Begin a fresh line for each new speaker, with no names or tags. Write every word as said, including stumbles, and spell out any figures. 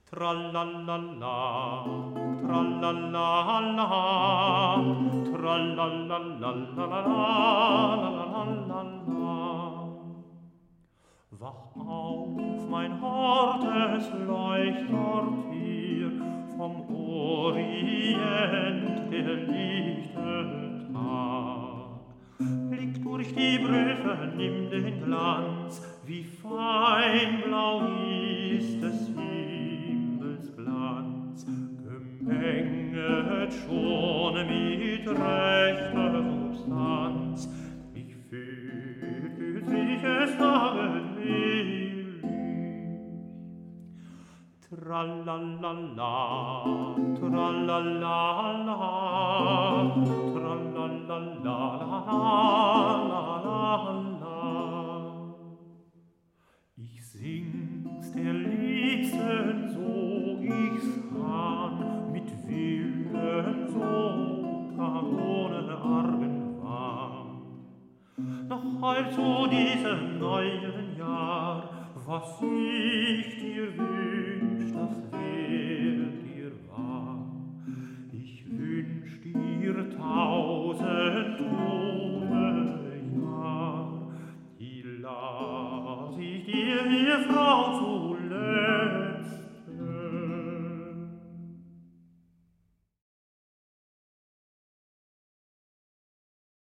Tralala, tralala, tralala. Wach auf, mein Hort, es leuchtet hier vom Orient der lichte Tag. Blick durch die Brüche, nimm den Glanz, wie fein blau ist des Himmels Glanz, gemenget schon mit rechter Substanz. Ich fühl sich es Tagen willig. Tralalala, tralalala, tralalala. Ich sing's der Liebsten, sog ich's an, mit Willen so kann ohne Argenwahn. Noch heut zu diesem neuen Jahr, was ich dir wünsch, das wär dir wahr. Ich wünsch dir tausend gute Jahr, die lass ich dir, mir Frau, zu leben.